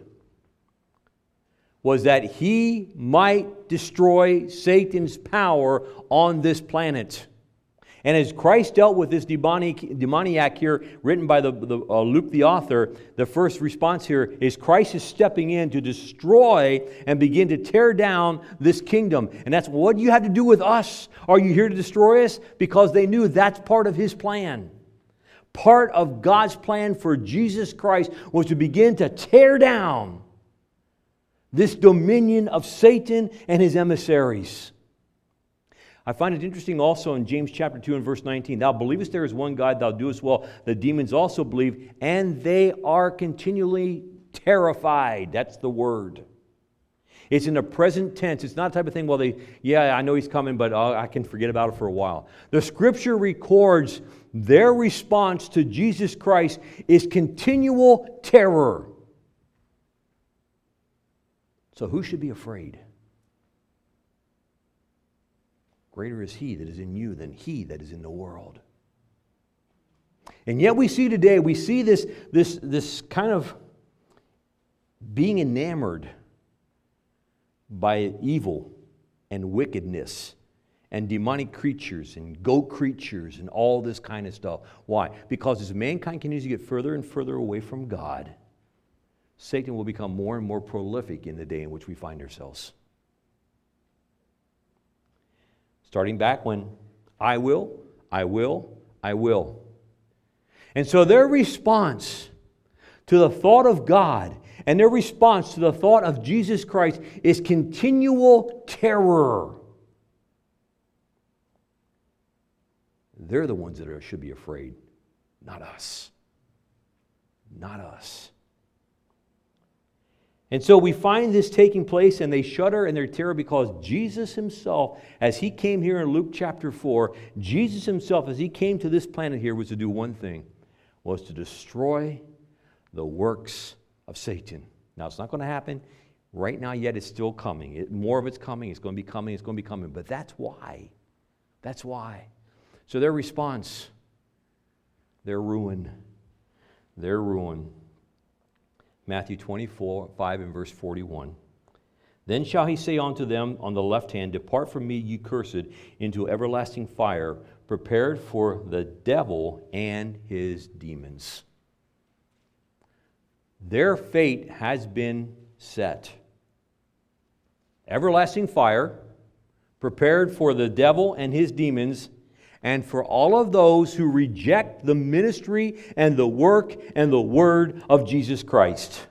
was that he might destroy Satan's power on this planet. And as Christ dealt with this demoniac, demoniac here, written by the, the, uh, Luke the author, the first response here is Christ is stepping in to destroy and begin to tear down this kingdom. And that's what you have to do with us. Are you here to destroy us? Because they knew that's part of his plan. Part of God's plan for Jesus Christ was to begin to tear down this dominion of Satan and his emissaries. I find it interesting also in James chapter two and verse nineteen. Thou believest there is one God, thou doest well. The demons also believe, and they are continually terrified. That's the word. It's in the present tense. It's not the type of thing, well, they, yeah, I know he's coming, but uh, I can forget about it for a while. The Scripture records their response to Jesus Christ is continual terror. So who should be afraid? Greater is he that is in you than he that is in the world. And yet we see today, we see this, this, this kind of being enamored by evil and wickedness and demonic creatures and goat creatures and all this kind of stuff. Why? Because as mankind continues to get further and further away from God, Satan will become more and more prolific in the day in which we find ourselves. Starting back when I will, I will, I will. And so their response to the thought of God and their response to the thought of Jesus Christ is continual terror. They're the ones that are, should be afraid, not us. Not us. And so we find this taking place, and they shudder and they're terror because Jesus himself, as he came here in Luke chapter four, Jesus himself, as he came to this planet here, was to do one thing, was to destroy the works of Satan. Now, it's not going to happen right now yet. It's still coming. It, more of it's coming. It's going to be coming. It's going to be coming. But that's why. That's why. So their response, their ruin, their ruin. Matthew twenty-four, five and verse forty-one. Then shall he say unto them on the left hand, Depart from me, ye cursed, into everlasting fire, prepared for the devil and his demons. Their fate has been set. Everlasting fire, prepared for the devil and his demons, and for all of those who reject the ministry and the work and the word of Jesus Christ.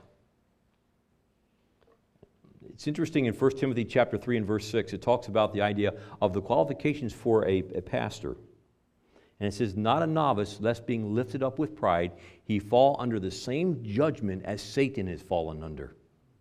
It's interesting in First Timothy chapter three and verse six, it talks about the idea of the qualifications for a, a pastor. And it says, not a novice, lest being lifted up with pride, he fall under the same judgment as Satan has fallen under.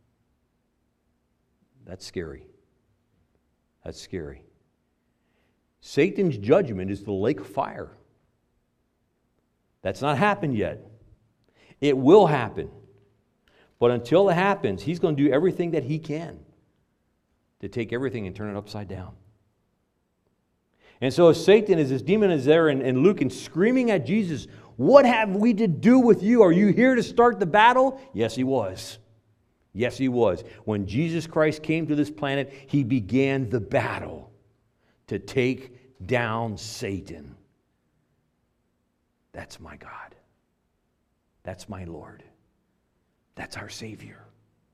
That's scary. That's scary. Satan's judgment is the lake of fire. That's not happened yet. It will happen. But until it happens, he's going to do everything that he can to take everything and turn it upside down. And so Satan, as this demon is there, and, and Luke, and screaming at Jesus, what have we to do with you? Are you here to start the battle? Yes, he was. Yes, he was. When Jesus Christ came to this planet, he began the battle to take down Satan. That's my God. That's my Lord. That's our Savior.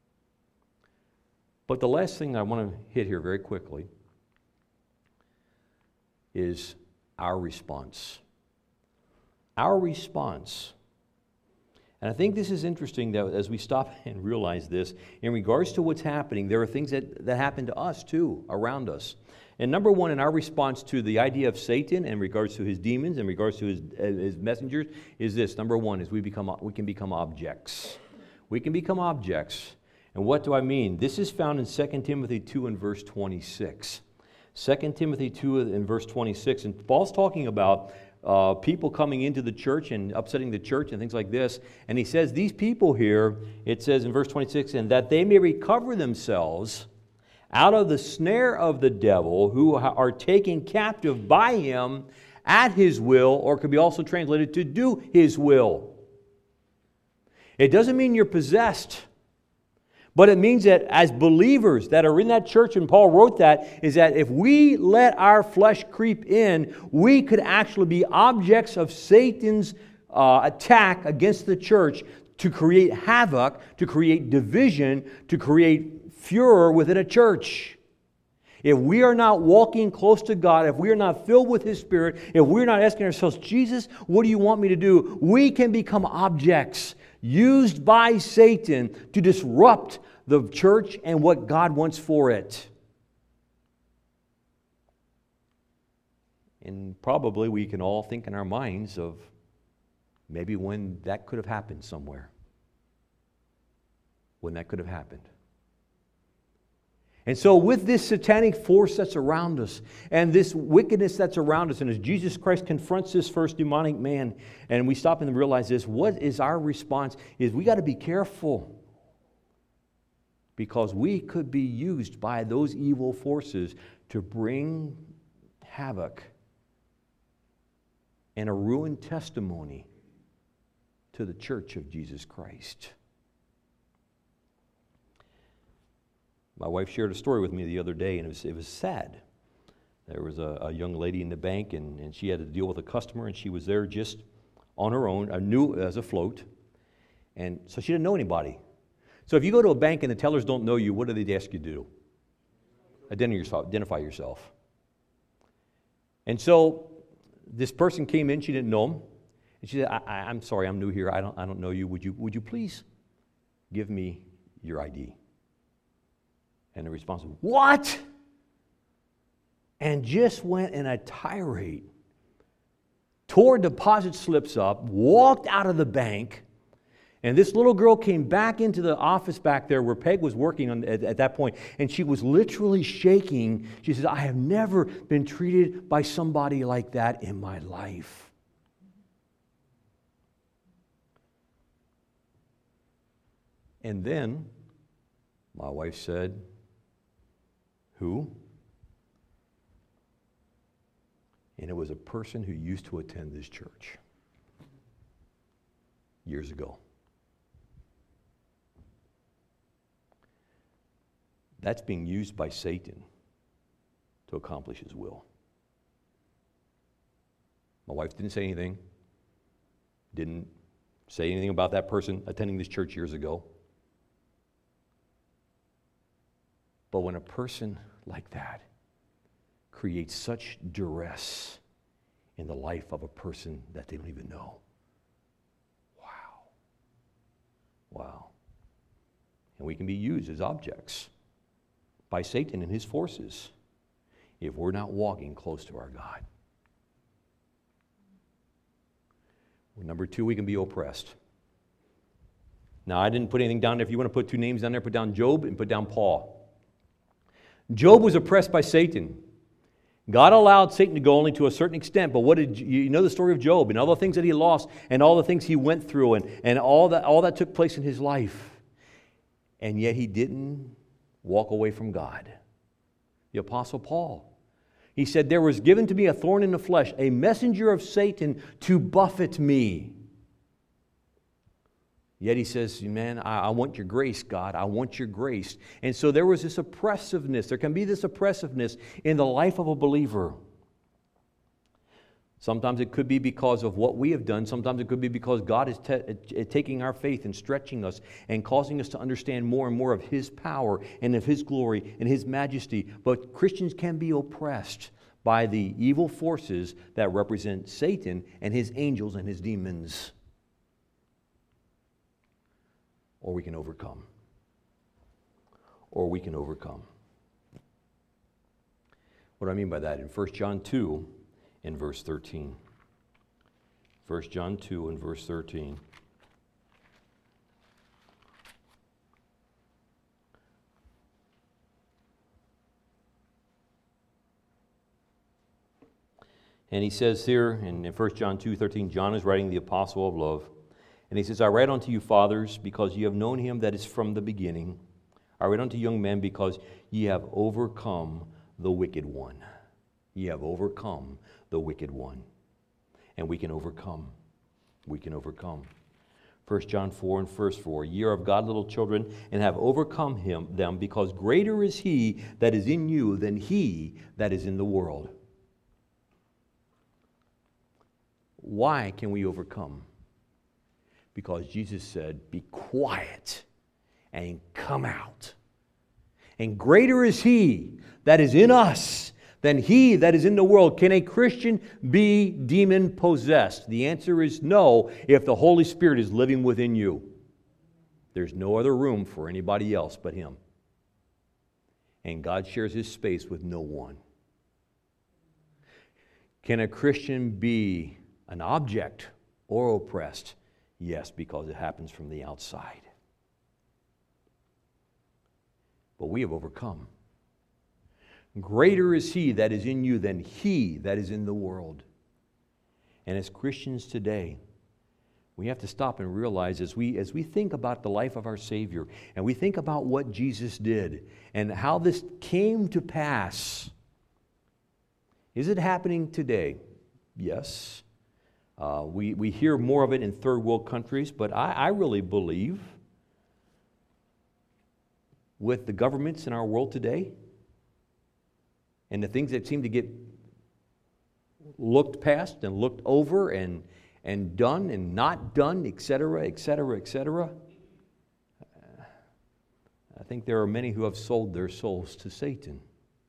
But the last thing I want to hit here very quickly is our response. Our response. And I think this is interesting that as we stop and realize this, in regards to what's happening, there are things that, that happen to us too, around us. And number one, in our response to the idea of Satan in regards to his demons, in regards to his, his messengers, is this. Number one is we become we can become objects. We can become objects. And what do I mean? This is found in Second Timothy two and verse twenty-six. Second Timothy two and verse twenty-six. And Paul's talking about uh, people coming into the church and upsetting the church and things like this. And he says, these people here, it says in verse twenty-six, and that they may recover themselves out of the snare of the devil, who are taken captive by him at his will, or could be also translated to do his will. It doesn't mean you're possessed, but it means that as believers that are in that church, and Paul wrote that, is that if we let our flesh creep in, we could actually be objects of Satan's uh, attack against the church to create havoc, to create division, to create furor within a church. If we are not walking close to God, if we are not filled with His Spirit, if we're not asking ourselves, Jesus, what do you want me to do? We can become objects used by Satan to disrupt the church and what God wants for it. And probably we can all think in our minds of maybe when that could have happened somewhere. When that could have happened. And so with this satanic force that's around us and this wickedness that's around us, and as Jesus Christ confronts this first demonic man, and we stop and realize this, what is our response? Is we got to be careful, because we could be used by those evil forces to bring havoc and a ruined testimony to the church of Jesus Christ. My wife shared a story with me the other day, and it was, it was sad. There was a, a young lady in the bank, and, and she had to deal with a customer, and she was there just on her own, uh, new as a float, and so she didn't know anybody. So if you go to a bank and the tellers don't know you, what do they ask you to do? Identify yourself. Identify yourself. And so this person came in, she didn't know him, and she said, I, I, I'm sorry, I'm new here, I don't, I don't know you. Would you, would you please give me your I D? And the response was, what? And just went in a tirade, tore deposit slips up, walked out of the bank, and this little girl came back into the office back there where Peg was working on, at, at that point, and she was literally shaking. She says, I have never been treated by somebody like that in my life. And then my wife said, who? And it was a person who used to attend this church years ago. That's being used by Satan to accomplish his will. My wife didn't say anything, didn't say anything about that person attending this church years ago. But when a person like that creates such duress in the life of a person that they don't even know, wow. Wow. And we can be used as objects by Satan and his forces if we're not walking close to our God. Number two, we can be oppressed. Now, I didn't put anything down there. If you want to put two names down there, put down Job and put down Paul. Job was oppressed by Satan. God allowed Satan to go only to a certain extent, but what did you, you know the story of Job and all the things that he lost and all the things he went through and, and all that all that took place in his life. And yet he didn't walk away from God. The Apostle Paul, he said, there was given to me a thorn in the flesh, a messenger of Satan to buffet me. Yet he says, man, I, I want your grace, God. I want your grace. And so there was this oppressiveness. There can be this oppressiveness in the life of a believer. Sometimes it could be because of what we have done. Sometimes it could be because God is te- taking our faith and stretching us and causing us to understand more and more of His power and of His glory and His majesty. But Christians can be oppressed by the evil forces that represent Satan and his angels and his demons. Or we can overcome. Or we can overcome. What do I mean by that? In First John two, in verse thirteen. First John two, in verse thirteen. And he says here in First John two thirteen, John is writing the apostle of love. And he says, I write unto you, fathers, because ye have known him that is from the beginning. I write unto young men, because ye have overcome the wicked one. Ye have overcome the wicked one. And we can overcome. We can overcome. First John four and verse four, ye are of God, little children, and have overcome him them, because greater is he that is in you than he that is in the world. Why can we overcome? Because Jesus said, be quiet and come out. And greater is he that is in us than he that is in the world. Can a Christian be demon possessed? The answer is no, if the Holy Spirit is living within you. There's no other room for anybody else but him. And God shares his space with no one. Can a Christian be an object or oppressed? Yes, because it happens from the outside. But we have overcome. Greater is he that is in you than he that is in the world. And as Christians today, we have to stop and realize as we, as we think about the life of our Savior and we think about what Jesus did and how this came to pass. Is it happening today? Yes. Uh, we, we hear more of it in third world countries, but I, I really believe with the governments in our world today and the things that seem to get looked past and looked over and, and done and not done, et cetera, et cetera, et cetera, I think there are many who have sold their souls to Satan.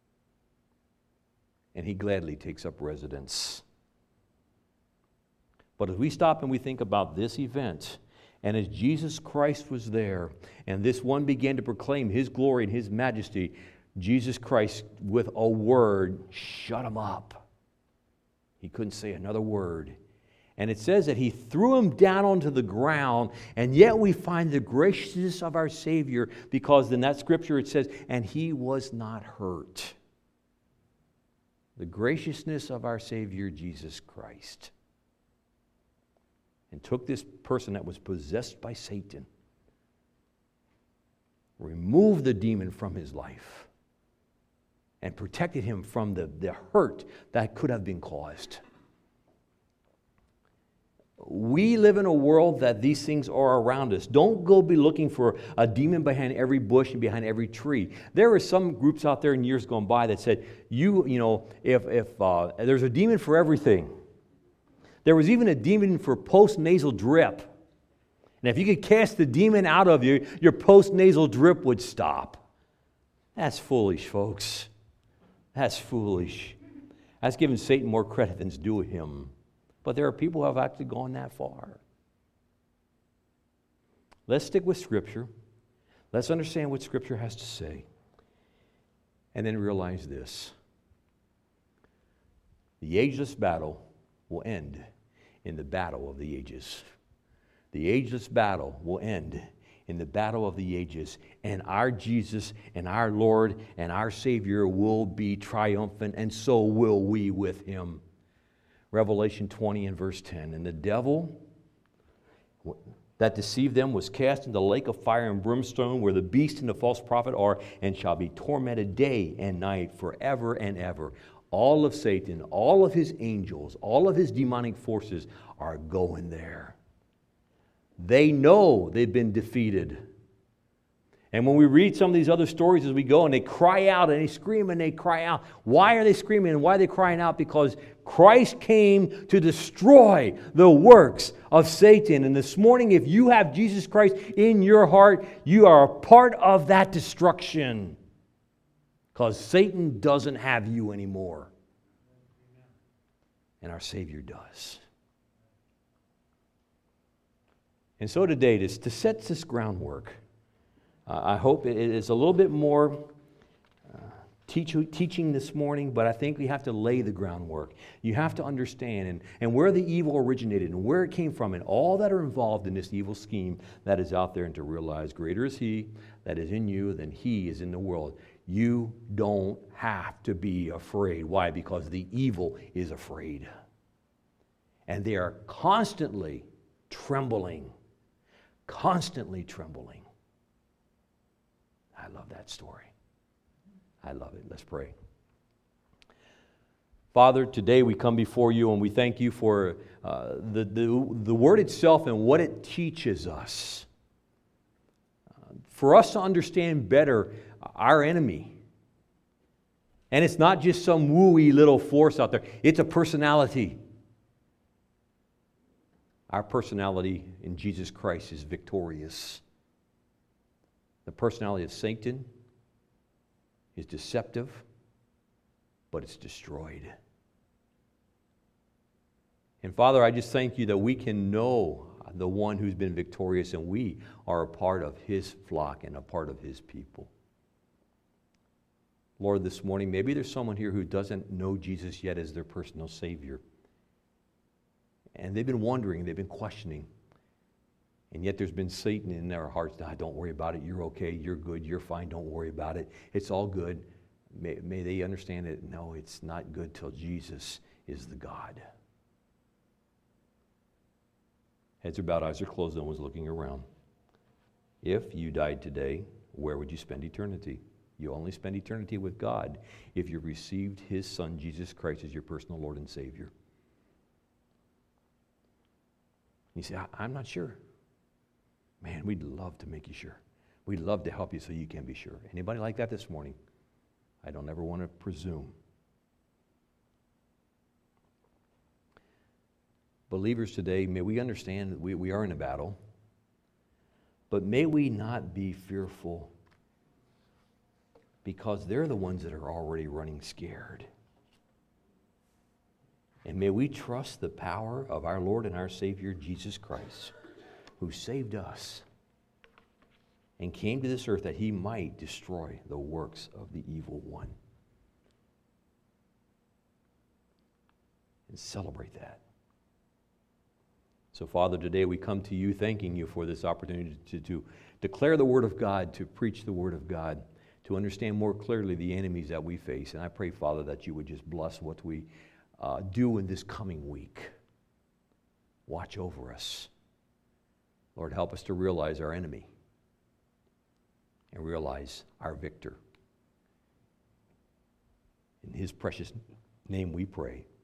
And he gladly takes up residence. But as we stop and we think about this event, and as Jesus Christ was there, and this one began to proclaim his glory and his majesty, Jesus Christ, with a word, shut him up. He couldn't say another word. And it says that he threw him down onto the ground, and yet we find the graciousness of our Savior, because in that scripture it says, and he was not hurt. The graciousness of our Savior, Jesus Christ. And took this person that was possessed by Satan, removed the demon from his life, and protected him from the, the hurt that could have been caused. We live in a world that these things are around us. Don't go be looking for a demon behind every bush and behind every tree. There were some groups out there in years gone by that said, you, you know, if, if uh, there's a demon for everything. There was even a demon for post-nasal drip. And if you could cast the demon out of you, your post-nasal drip would stop. That's foolish, folks. That's foolish. That's giving Satan more credit than's due him. But there are people who have actually gone that far. Let's stick with Scripture. Let's understand what Scripture has to say. And then realize this. The ageless battle will end in the battle of the ages. The ageless battle will end in the battle of the ages, and our Jesus and our Lord and our Savior will be triumphant, and so will we with him. Revelation twenty and verse ten, and the devil that deceived them was cast into the lake of fire and brimstone, where the beast and the false prophet are, and shall be tormented day and night forever and ever. All of Satan, all of his angels, all of his demonic forces are going there. They know they've been defeated. And when we read some of these other stories as we go, and they cry out and they scream and they cry out. Why are they screaming and why are they crying out? Because Christ came to destroy the works of Satan. And this morning, if you have Jesus Christ in your heart, you are a part of that destruction. Because Satan doesn't have you anymore. And our Savior does. And so today, to, to set this groundwork, uh, I hope it is a little bit more uh, teach, teaching this morning, but I think we have to lay the groundwork. You have to understand and, and where the evil originated and where it came from and all that are involved in this evil scheme that is out there, and to realize greater is He that is in you than he is in the world. You don't have to be afraid. Why? Because the evil is afraid. And they are constantly trembling. Constantly trembling. I love that story. I love it. Let's pray. Father, today we come before you and we thank you for uh, the, the, the word itself and what it teaches us. Uh, for us to understand better our enemy. And it's not just some wooey little force out there. It's a personality. Our personality in Jesus Christ is victorious. The personality of Satan is deceptive, but it's destroyed. And Father, I just thank you that we can know the one who's been victorious, and we are a part of his flock and a part of his people. Lord, this morning, maybe there's someone here who doesn't know Jesus yet as their personal Savior. And they've been wondering, they've been questioning. And yet there's been Satan in their hearts. Ah, don't worry about it. You're okay. You're good. You're fine. Don't worry about it. It's all good. May, may they understand that, no, it's not good till Jesus is the God. Heads are bowed, eyes are closed, no one's looking around. If you died today, where would you spend eternity? You only spend eternity with God if you received His Son, Jesus Christ, as your personal Lord and Savior. You say, I'm not sure. Man, we'd love to make you sure. We'd love to help you so you can be sure. Anybody like that this morning? I don't ever want to presume. Believers today, may we understand that we, we are in a battle, but may we not be fearful, because they're the ones that are already running scared. And may we trust the power of our Lord and our Savior, Jesus Christ, who saved us and came to this earth that He might destroy the works of the evil one. And celebrate that. So, Father, today we come to you thanking you for this opportunity to, to declare the Word of God, to preach the Word of God, to understand more clearly the enemies that we face. And I pray, Father, that you would just bless what we uh, do in this coming week. Watch over us. Lord, help us to realize our enemy and realize our victor. In His precious name we pray.